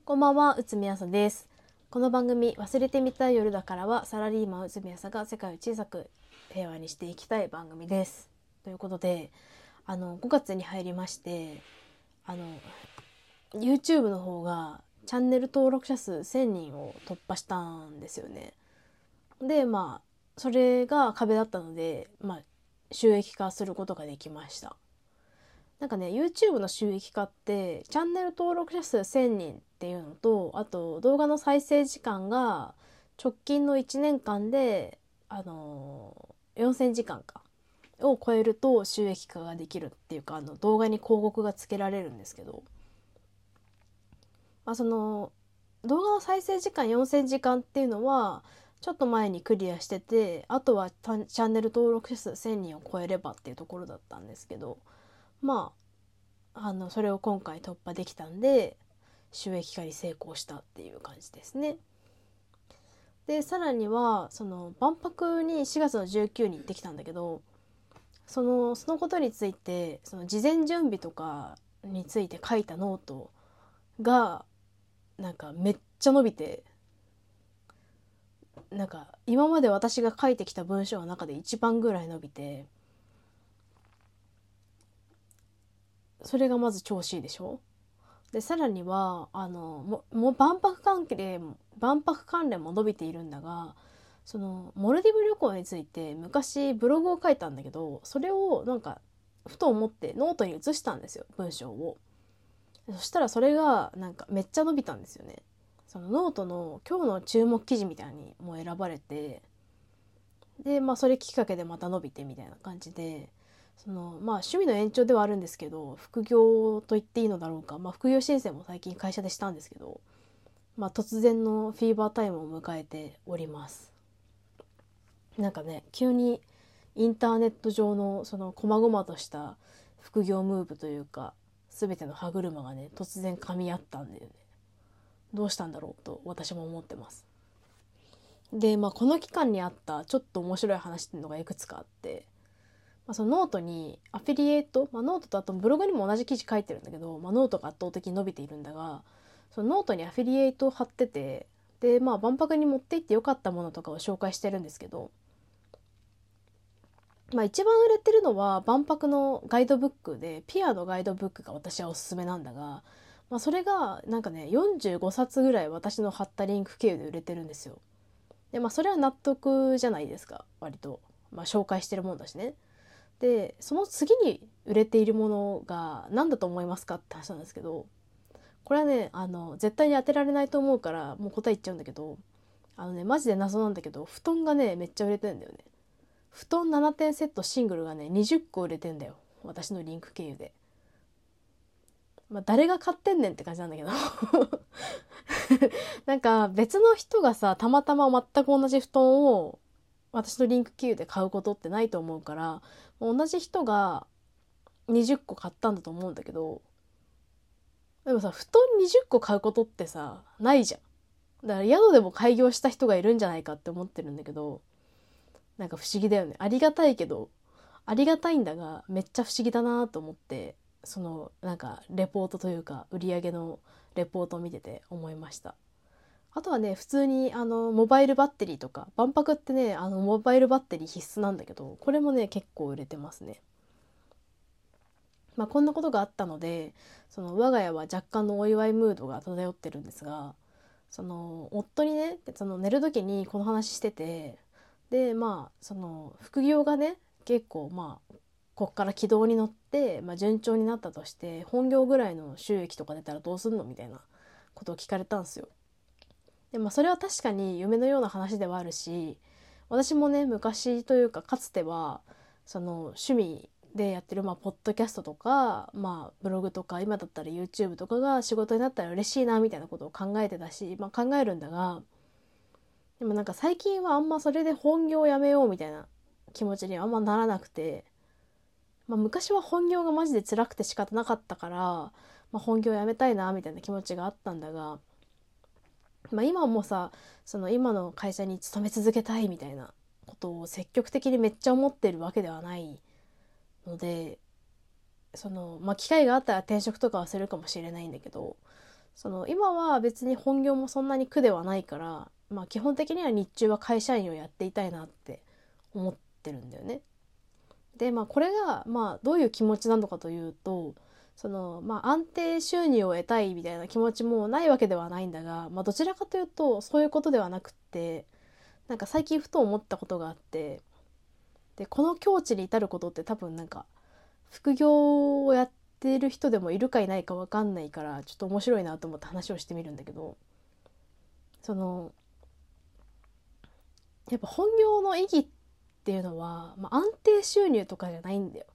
こんばんは、内海朝です。この番組、忘れてみたい夜だからは、サラリーマン内海朝が世界を小さく平和にしていきたい番組です。ということで、5月に入りまして、YouTube の方がチャンネル登録者数1000人を突破したんですよね。で、それが壁だったので、収益化することができました。なんかね、YouTube の収益化ってチャンネル登録者数1000人っていうのと、あと動画の再生時間が直近の1年間で4000時間かを超えると収益化ができるっていうか、動画に広告がつけられるんですけど、その動画の再生時間4000時間っていうのはちょっと前にクリアしてて、あとはチャンネル登録者数1000人を超えればっていうところだったんですけど、それを今回突破できたんで収益化に成功したっていう感じですね。でさらにはその万博に4月の19に行ってきたんだけど、そのことについてその事前準備とかについて書いたノートがなんかめっちゃ伸びて、なんか今まで私が書いてきた文章の中で一番ぐらい伸びて、それがまず調子いいでしょ。でさらにはもう万博関連も伸びているんだが、そのモルディブ旅行について昔ブログを書いたんだけど、それをなんかふと思ってノートに移したんですよ、文章を。そしたらそれがなんかめっちゃ伸びたんですよね。そのノートの今日の注目記事みたいにも選ばれて、でそれきっかけでまた伸びてみたいな感じで、趣味の延長ではあるんですけど、副業と言っていいのだろうか、副業申請も最近会社でしたんですけど、突然のフィーバータイムを迎えております。なんかね、急にインターネット上のその細々とした副業ムーブというか、全ての歯車がね突然噛み合ったんだよね。どうしたんだろうと私も思ってます。でこの期間にあったちょっと面白い話っていうのがいくつかあって、そのノートにアフィリエイト、ノートとあとブログにも同じ記事書いてるんだけど、ノートが圧倒的に伸びているんだが、そのノートにアフィリエイトを貼ってて、で万博に持って行ってよかったものとかを紹介してるんですけど、一番売れてるのは万博のガイドブックで、ピアのガイドブックが私はおすすめなんだが、それがなんかね45冊ぐらい私の貼ったリンク経由で売れてるんですよ。でそれは納得じゃないですか、割と。紹介してるもんだしね。でその次に売れているものが何だと思いますかって話なんですけど、これはね絶対に当てられないと思うからもう答え言っちゃうんだけど、マジで謎なんだけど、布団がねめっちゃ売れてるんだよね。布団7点セットシングルがね20個売れてんだよ、私のリンク経由で。誰が買ってんねんって感じなんだけどなんか別の人がさ、たまたま全く同じ布団を私のリンク経由で買うことってないと思うから、同じ人が20個買ったんだと思うんだけど、でもさ、布団20個買うことってさないじゃん。だから宿でも開業した人がいるんじゃないかって思ってるんだけど、なんか不思議だよね。ありがたいけど、ありがたいんだがめっちゃ不思議だなと思って、そのなんかレポートというか売り上げのレポートを見てて思いました。あとはね、普通にモバイルバッテリーとか、万博ってねモバイルバッテリー必須なんだけど、これもね結構売れてますね。こんなことがあったので、その我が家は若干のお祝いムードが漂ってるんですが、その夫にね、その寝る時にこの話してて、でその副業がね結構こっから軌道に乗って、順調になったとして、本業ぐらいの収益とか出たらどうすんのみたいなことを聞かれたんですよ。でそれは確かに夢のような話ではあるし、私もね昔というかかつてはその趣味でやってるポッドキャストとか、ブログとか、今だったら YouTube とかが仕事になったら嬉しいなみたいなことを考えてたし、考えるんだが、でもなんか最近はあんまそれで本業をやめようみたいな気持ちにはあんまならなくて、昔は本業がマジで辛くて仕方なかったから、本業やめたいなみたいな気持ちがあったんだが、今はもうさ、その今の会社に勤め続けたいみたいなことを積極的にめっちゃ思ってるわけではないので、機会があったら転職とかはするかもしれないんだけど、 今は別に本業もそんなに苦ではないから、基本的には日中は会社員をやっていたいなって思ってるんだよね。でこれがどういう気持ちなのかというと、安定収入を得たいみたいな気持ちもないわけではないんだが、どちらかというとそういうことではなくって、最近ふと思ったことがあって、でこの境地に至ることって多分副業をやっている人でもいるかいないか分かんないから、ちょっと面白いなと思って話をしてみるんだけど、やっぱ本業の意義っていうのは、安定収入とかじゃないんだよ。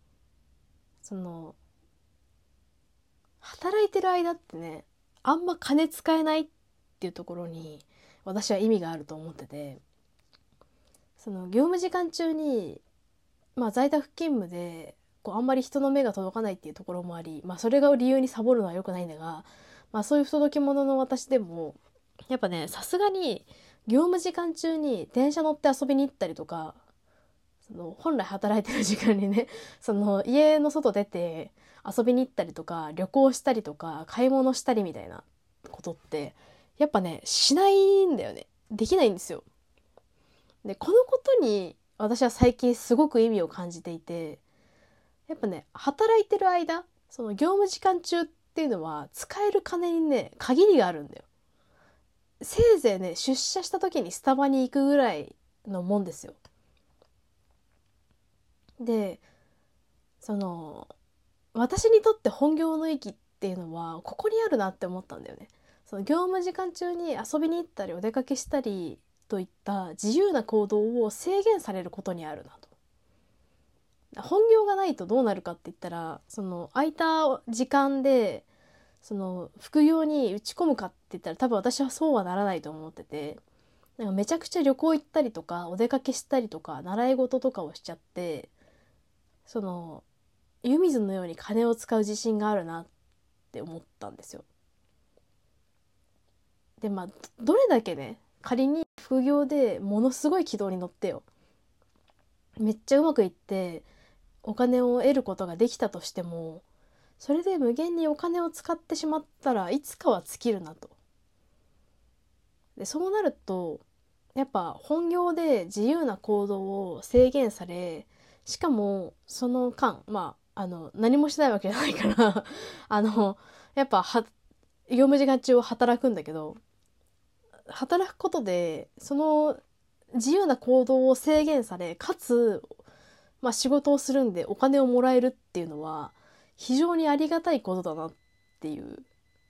働いてる間ってね、あんま金使えないっていうところに私は意味があると思ってて、業務時間中に、在宅勤務であんまり人の目が届かないっていうところもあり、それが理由にサボるのは良くないんだが、そういう不届き者の私でもやっぱね、さすがに業務時間中に電車乗って遊びに行ったりとか、本来働いてる時間にね、家の外出て遊びに行ったりとか、旅行したりとか、買い物したりみたいなことってやっぱね、しないんだよね。できないんですよ。でこのことに私は最近すごく意味を感じていて、やっぱね、働いてる間、業務時間中っていうのは使える金にね、限りがあるんだよ。せいぜいね、出社した時にスタバに行くぐらいのもんですよ。で私にとって本業の意義っていうのはここにあるなって思ったんだよね。業務時間中に遊びに行ったりお出かけしたりといった自由な行動を制限されることにあるなと。本業がないとどうなるかって言ったら、空いた時間で副業に打ち込むかって言ったら多分私はそうはならないと思ってて、めちゃくちゃ旅行行ったりとかお出かけしたりとか習い事とかをしちゃって、湯水のように金を使う自信があるなって思ったんですよ。でどれだけね、仮に副業でものすごい軌道に乗ってよ、めっちゃうまくいってお金を得ることができたとしても、それで無限にお金を使ってしまったらいつかは尽きるなと。でそうなるとやっぱ本業で自由な行動を制限され、しかもその間何もしないわけじゃないからやっぱ業務時間中は働くんだけど、働くことでその自由な行動を制限され、かつ仕事をするんでお金をもらえるっていうのは非常にありがたいことだなっていう、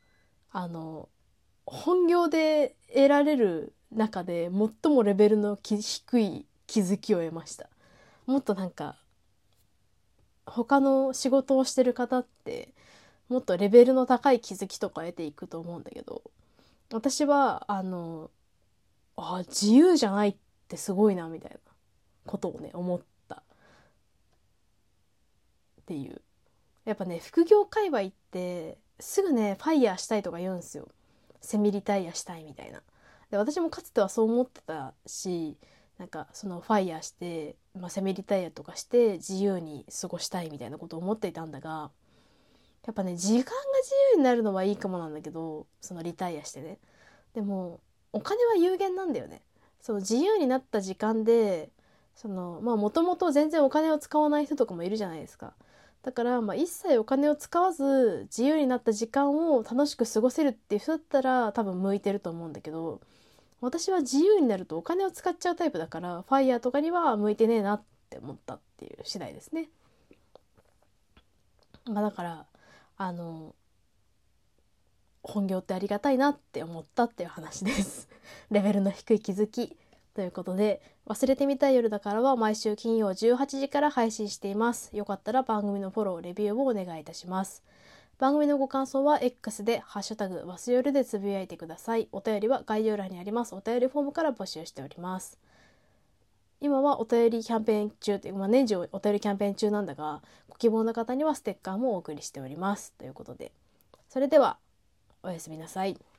本業で得られる中で最もレベルの低い気づきを得ました。もっと他の仕事をしてる方ってもっとレベルの高い気づきとか得ていくと思うんだけど、私は自由じゃないってすごいなみたいなことをね思ったっていう。やっぱね、副業界隈ってすぐねファイヤーしたいとか言うんですよ。セミリタイヤしたいみたいな。で私もかつてはそう思ってたし、ファイヤーして、セミリタイヤとかして自由に過ごしたいみたいなことを思っていたんだが、やっぱね、時間が自由になるのはいいかもなんだけど、リタイアしてね、でもお金は有限なんだよね。自由になった時間でもともと全然お金を使わない人とかもいるじゃないですか。だから一切お金を使わず自由になった時間を楽しく過ごせるっていう人だったら多分向いてると思うんだけど、私は自由になるとお金を使っちゃうタイプだから、ファイヤーとかには向いてねえなって思ったっていう次第ですね。だから本業ってありがたいなって思ったっていう話ですレベルの低い気づきということで、忘れてみたい夜だからは毎週金曜18時から配信しています。よかったら番組のフォロー、レビューをお願いいたします。番組のご感想は X でハッシュタグわすよるでつぶやいてください。お便りは概要欄にありますお便りフォームから募集しております。今はお便りキャンペーン中という、年中お便りキャンペーン中なんだが、ご希望の方にはステッカーもお送りしておりますということで、それではおやすみなさい。